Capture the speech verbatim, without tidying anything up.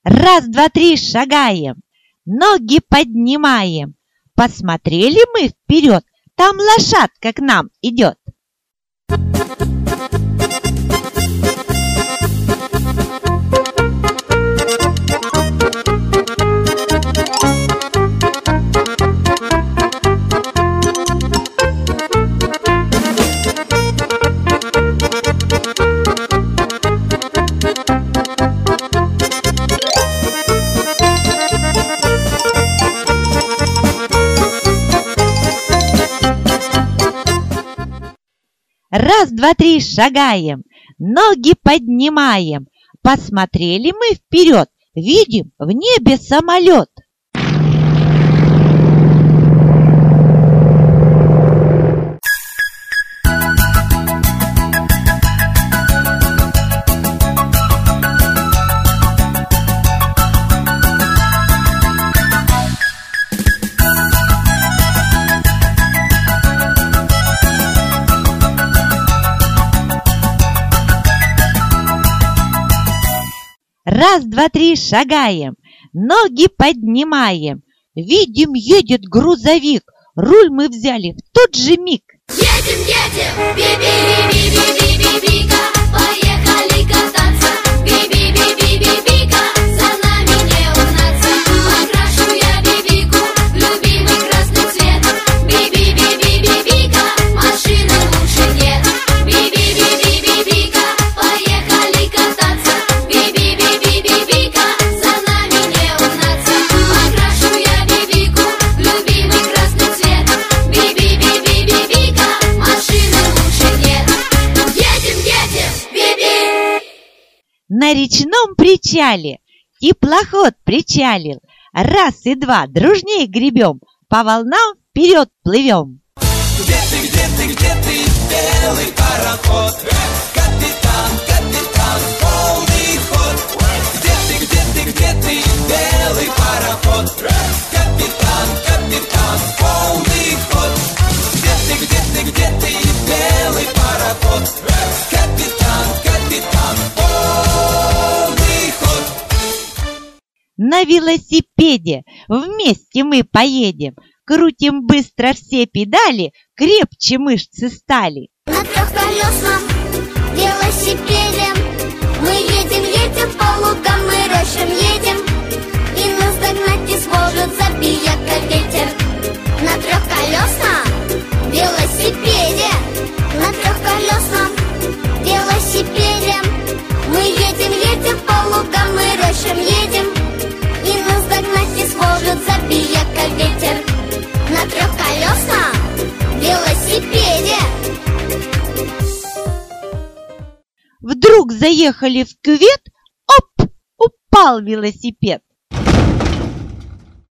Раз, два, три, шагаем, ноги поднимаем. Посмотрели мы вперед, там лошадка к нам идет. Раз, два, три, шагаем, ноги поднимаем. Посмотрели мы вперед, видим в небе самолет. Раз, два, три, шагаем, ноги поднимаем. Видим, едет грузовик, руль мы взяли в тот же миг. Едем, едем, би-би-би-би-би-би-би-бика, поехали кататься, би-би-би-би-би-бика, за нами не угнаться. Покрашу я бибику в любимый красный цвет, би-би-би-би-би-бика, машины лучше нет. Би-би-би-би-би-бика, поехали кататься, би-би-би-би-би-бика, за нами не угнаться. Покрашу я бибику в любимый красный цвет, би-би-би-би-би-бика, машины лучше нет. Едем, едем, би-би! На речном причале теплоход причалил. Раз и два, дружнее гребем, по волнам вперед плывем. Где ты, где ты, где ты, белый пароход? Капитан, капитан, полный ход. Где ты, где ты, где ты, белый пароход? Капитан, капитан, полный ход. Где ты, где ты, где ты, белый пароход? Капитан, капитан, полный ход. На велосипеде вместе мы поедем, крутим быстро все педали, крепче мышцы стали. На трехколесном велосипеде мы едем, едем по лугам, мы рощам едем, и нас догнать не сможет забияка ветер. На трехколесном велосипеде, на трехколесном велосипеде мы едем, едем по лугам, мы рощам едем, и нас догнать не сможет забияка ветер. На трехколесном велосипеде. Вдруг заехали в кювет, оп, упал велосипед.